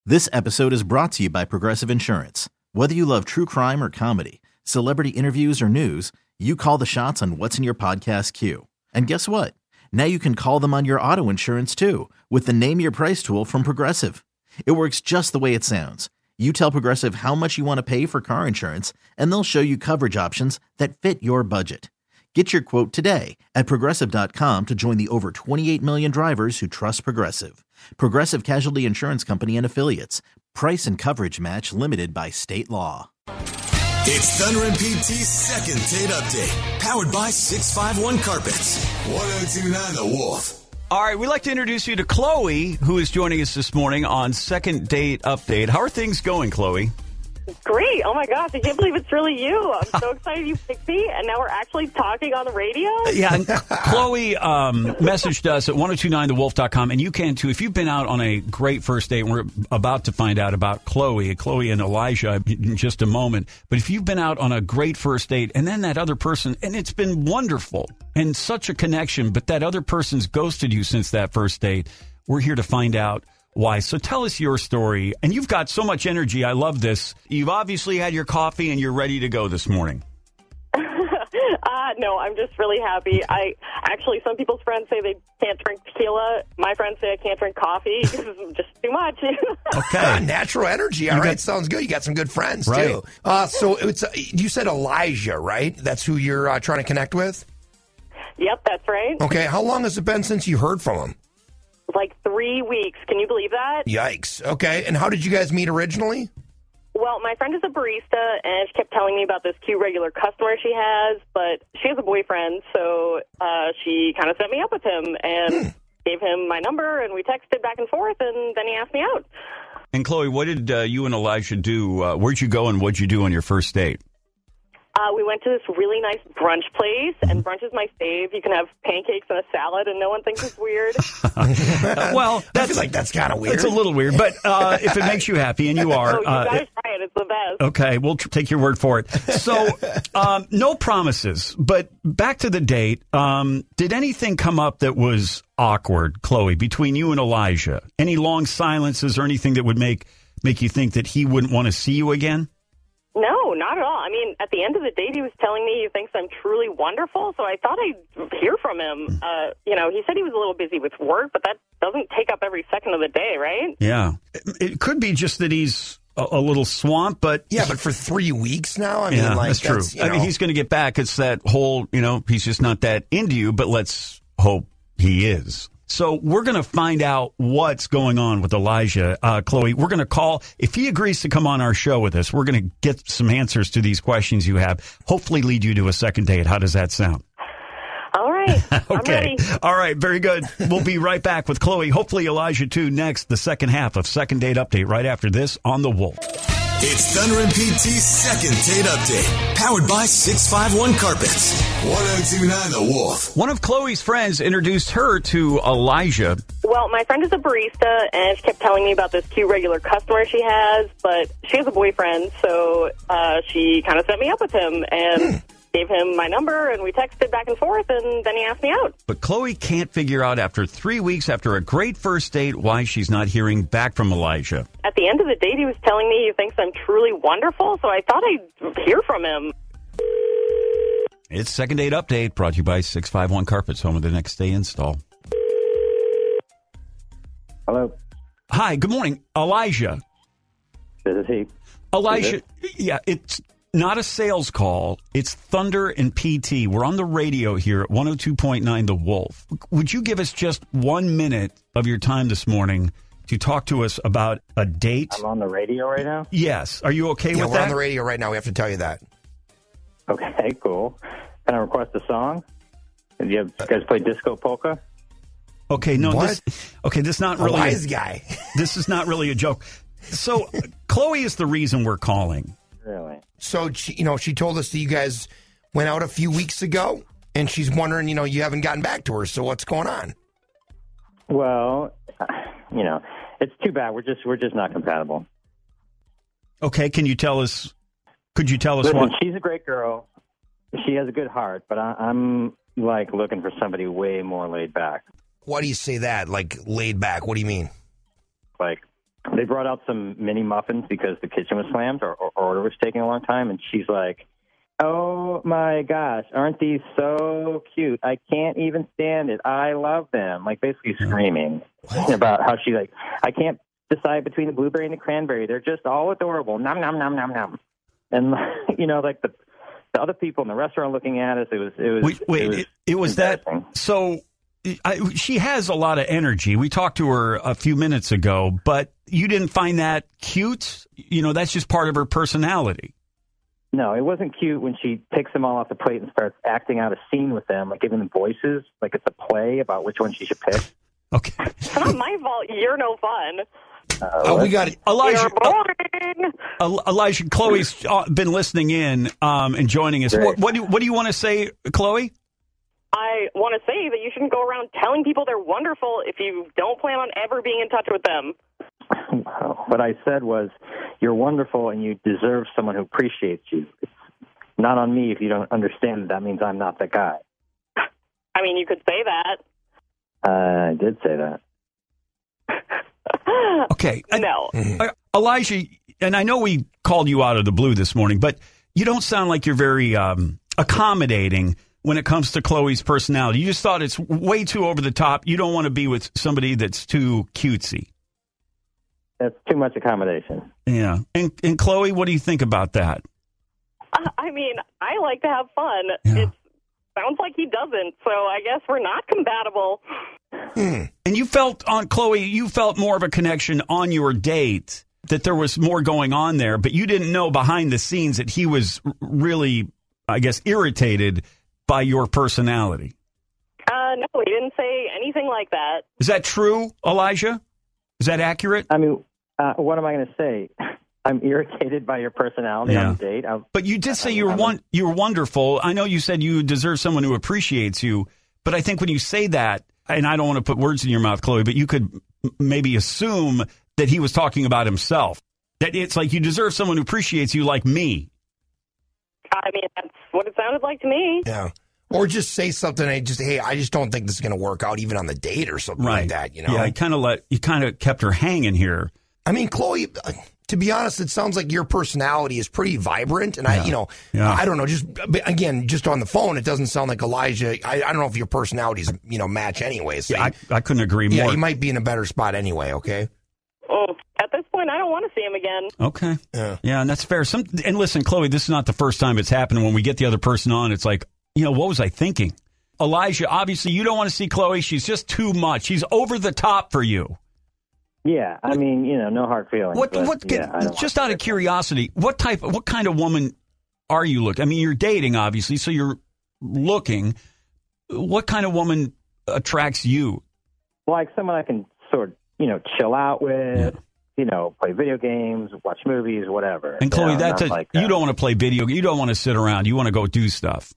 This episode is brought to you by Progressive Insurance. Whether you love true crime or comedy, celebrity interviews or news, you call the shots on what's in your podcast queue. And guess what? Now you can call them on your auto insurance too with the Name Your Price tool from Progressive. It works just the way it sounds. You tell Progressive how much you want to pay for car insurance, and they'll show you coverage options that fit your budget. Get your quote today at Progressive.com to join the over 28 million drivers who trust Progressive. Progressive Casualty Insurance Company and Affiliates. Price and coverage match limited by state law. It's Thunder and PT's second date update, powered by 651 Carpets. 1029 The Wolf. All right, we'd like to introduce you to Chloe, who is joining us this morning on Second Date Update. How are things going, Chloe? Great. Oh, my gosh. I can't believe it's really you. I'm so excited you picked me, and now we're actually talking on the radio? Yeah, and Chloe messaged us at 1029thewolf.com, and you can, too. If you've been out on a great first date, and we're about to find out about Chloe and Elijah in just a moment, but if you've been out on a great first date, and then that other person, and it's been wonderful, and such a connection, but that other person's ghosted you since that first date, we're here to find out why. So tell us your story. And you've got so much energy. I love this. You've obviously had your coffee and you're ready to go this morning. No, I'm just really happy. Some people's friends say they can't drink tequila. My friends say I can't drink coffee. This is just too much. Okay. Natural energy. All right. Sounds good. You got some good friends, too. So it's you said Elijah, right? That's who you're trying to connect with? Yep, that's right. Okay. How long has it been since you heard from him? Like 3 weeks. Can you believe that? Yikes. Okay. And how did you guys meet originally? Well, my friend is a barista, and she kept telling me about this cute regular customer she has, but she has a boyfriend, so she kind of set me up with him and gave him my number, and we texted back and forth, and then he asked me out. And Chloe, what did you and Elijah do? Where'd you go and what'd you do on your first date? We went to this really nice brunch place, and brunch is my fave. You can have pancakes and a salad, and no one thinks it's weird. Well, I feel like that's kind of weird. It's a little weird, but if it makes you happy, and you are. You guys try it. It's the best. Okay, we'll take your word for it. So, no promises, but back to the date. Did anything come up that was awkward, Chloe, between you and Elijah? Any long silences or anything that would make you think that he wouldn't want to see you again? No, not at all. I mean, at the end of the date, he was telling me he thinks I'm truly wonderful, so I thought I'd hear from him. He said he was a little busy with work, but that doesn't take up every second of the day, right? Yeah. It could be just that he's a little swamped, but... Yeah, but for 3 weeks now? I mean, that's true. I mean, he's going to get back. It's that whole, he's just not that into you, but let's hope he is. So we're going to find out what's going on with Elijah. Chloe, we're going to call. If he agrees to come on our show with us, we're going to get some answers to these questions you have, hopefully lead you to a second date. How does that sound? All right. Okay. I'm ready. All right. Very good. We'll be right back with Chloe. Hopefully Elijah, too, next, the second half of Second Date Update right after this on The Wolf. It's Thunder and PT's second date update, powered by 651 Carpets. 1029 The Wolf. One of Chloe's friends introduced her to Elijah. Well, my friend is a barista, and she kept telling me about this cute regular customer she has, but she has a boyfriend, so she kind of set me up with him and gave him my number, and we texted back and forth, and then he asked me out. But Chloe can't figure out after 3 weeks after a great first date why she's not hearing back from Elijah. At the end of the date, he was telling me he thinks I'm truly wonderful, so I thought I'd hear from him. It's Second Date Update, brought to you by 651 Carpets, home of the next day install. Hello. Hi, good morning. Elijah. This is he. Elijah, yeah, it's not a sales call. It's Thunder and PT. We're on the radio here at 102.9 The Wolf. Would you give us just 1 minute of your time this morning to talk to us about a date? I'm on the radio right now? Yes. Are you okay with that? Yeah, we're on the radio right now. We have to tell you that. Okay, cool. Can I request a song? Do you guys play Disco Polka? Okay, no. What? This is not really... wise guy. This is not really a joke. So, Chloe is the reason we're calling. Really? So, she told us that you guys went out a few weeks ago, and she's wondering, you haven't gotten back to her, so what's going on? Well, it's too bad. We're just not compatible. Okay, could you tell us Listen, what? She's a great girl. She has a good heart, but I'm looking for somebody way more laid back. Why do you say that? Like laid back? What do you mean? Like they brought out some mini muffins because the kitchen was slammed or order was taking a long time, and she's like, "Oh my gosh, aren't these so cute? I can't even stand it. I love them." Like basically screaming about how she like, "I can't decide between the blueberry and the cranberry. They're just all adorable. Nom nom nom nom nom." And like the other people in the restaurant looking at us, it was that. So she has a lot of energy. We talked to her a few minutes ago, but you didn't find that cute? That's just part of her personality. No, it wasn't cute when she picks them all off the plate and starts acting out a scene with them, like giving them voices, like it's a play about which one she should pick. Okay. It's not my fault. You're no fun. We got Elijah. Elijah, Chloe's been listening in and joining us. What do you want to say, Chloe? I want to say that you shouldn't go around telling people they're wonderful if you don't plan on ever being in touch with them. What I said was, you're wonderful and you deserve someone who appreciates you. It's not on me if you don't understand that means I'm not the guy. I mean, you could say that. I did say that. Okay. No. Elijah, and I know we called you out of the blue this morning, but you don't sound like you're very accommodating when it comes to Chloe's personality. You just thought it's way too over the top. You don't want to be with somebody that's too cutesy. That's too much accommodation. Yeah. And Chloe, what do you think about that? I mean, I like to have fun. Yeah. It sounds like he doesn't, so I guess we're not compatible. And you felt Chloe, you felt more of a connection on your date, that there was more going on there, but you didn't know behind the scenes that he was really, I guess, irritated by your personality. No, he didn't say anything like that. Is that true, Elijah? Is that accurate? I mean, what am I going to say? I'm irritated by your personality on the date. But you did say you were wonderful. I know you said you deserve someone who appreciates you, but I think when you say that, and I don't want to put words in your mouth, Chloe, but you could maybe assume that he was talking about himself. That it's like you deserve someone who appreciates you like me. I mean, that's what it sounded like to me. Yeah. Or just say something and hey, I just don't think this is going to work out even on the date or something like that, Yeah, you kind of kept her hanging here. I mean, Chloe, to be honest, it sounds like your personality is pretty vibrant. And I don't know, just on the phone, it doesn't sound like Elijah. I don't know if your personalities, match anyway. So yeah, I couldn't agree more. Yeah, you might be in a better spot anyway, okay? At this point, I don't want to see him again. Okay. Yeah, and that's fair. And listen, Chloe, this is not the first time it's happened. When we get the other person on, it's like, what was I thinking? Elijah, obviously, you don't want to see Chloe. She's just too much. She's over the top for you. Yeah, I mean, no hard feelings. Just out of curiosity, what kind of woman are you looking? I mean, you're dating, obviously, so you're looking. What kind of woman attracts you? Like someone I can sort of, chill out with. Yeah. Play video games, watch movies, whatever. And Chloe, you don't want to play video. You don't want to sit around. You want to go do stuff.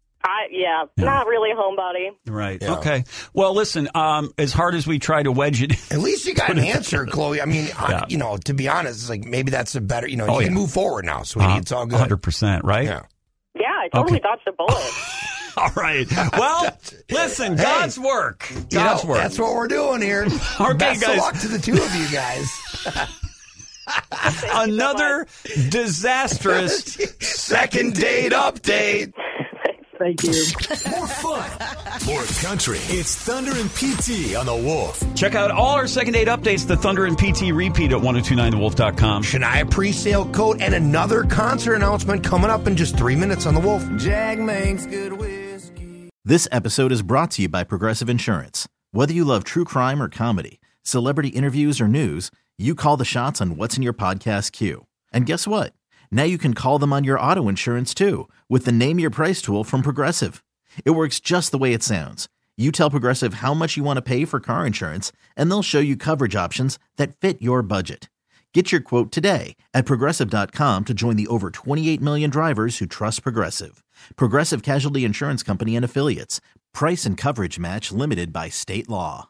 Not really a homebody. Right. Yeah. Okay. Well, listen, as hard as we try to wedge it. At least you got an answer, Chloe. I mean, to be honest, it's like maybe that's a better, you can move forward now, sweetie. It's all good. 100%, right? Yeah. Yeah, I totally dodged a bullet. All right. Well, listen, God's work. God's work. That's what we're doing here. Okay, Best guys. of luck to the two of you guys. Another disastrous second date update. Thank you. More fun, more country. It's Thunder and PT on the Wolf. Check out all our second date updates, the Thunder and PT repeat at 1029thewolf.com. Shania pre-sale coat and another concert announcement coming up in just 3 minutes on the Wolf. Jack makes good whiskey. This episode is brought to you by Progressive Insurance. Whether you love true crime or comedy, celebrity interviews or news, you call the shots on what's in your podcast queue. And guess what? Now you can call them on your auto insurance too with the Name Your Price tool from Progressive. It works just the way it sounds. You tell Progressive how much you want to pay for car insurance, and they'll show you coverage options that fit your budget. Get your quote today at Progressive.com to join the over 28 million drivers who trust Progressive. Progressive Casualty Insurance Company and Affiliates. Price and coverage match limited by state law.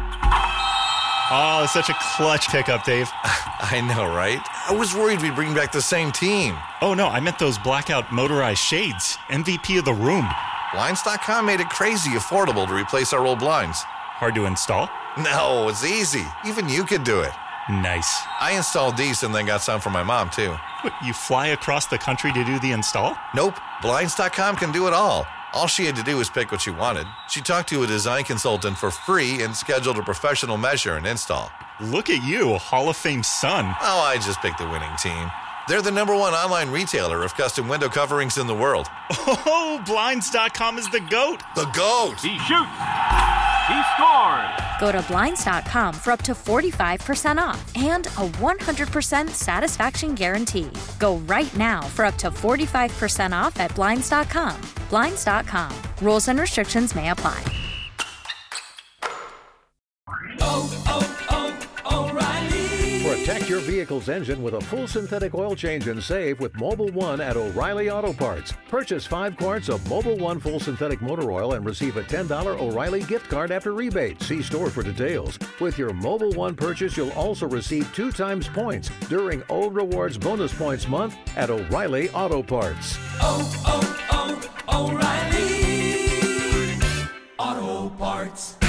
Oh, it's such a clutch pickup, Dave. I know, right? I was worried we'd bring back the same team. Oh, no, I meant those blackout motorized shades. MVP of the room. Blinds.com made it crazy affordable to replace our old blinds. Hard to install? No, it's easy. Even you could do it. Nice. I installed these and then got some for my mom, too. What, you fly across the country to do the install? Nope. Blinds.com can do it all. All she had to do was pick what she wanted. She talked to a design consultant for free and scheduled a professional measure and install. Look at you, Hall of Fame son. Oh, I just picked the winning team. They're the #1 online retailer of custom window coverings in the world. Oh, Blinds.com is the GOAT. The GOAT! He shoots. He scored. Go to Blinds.com for up to 45% off and a 100% satisfaction guarantee. Go right now for up to 45% off at Blinds.com. Blinds.com. Rules and restrictions may apply. Protect your vehicle's engine with a full synthetic oil change and save with Mobil 1 at O'Reilly Auto Parts. Purchase 5 quarts of Mobil 1 full synthetic motor oil and receive a $10 O'Reilly gift card after rebate. See store for details. With your Mobil 1 purchase, you'll also receive 2 times points during O Rewards Bonus Points Month at O'Reilly Auto Parts. O'Reilly Auto Parts.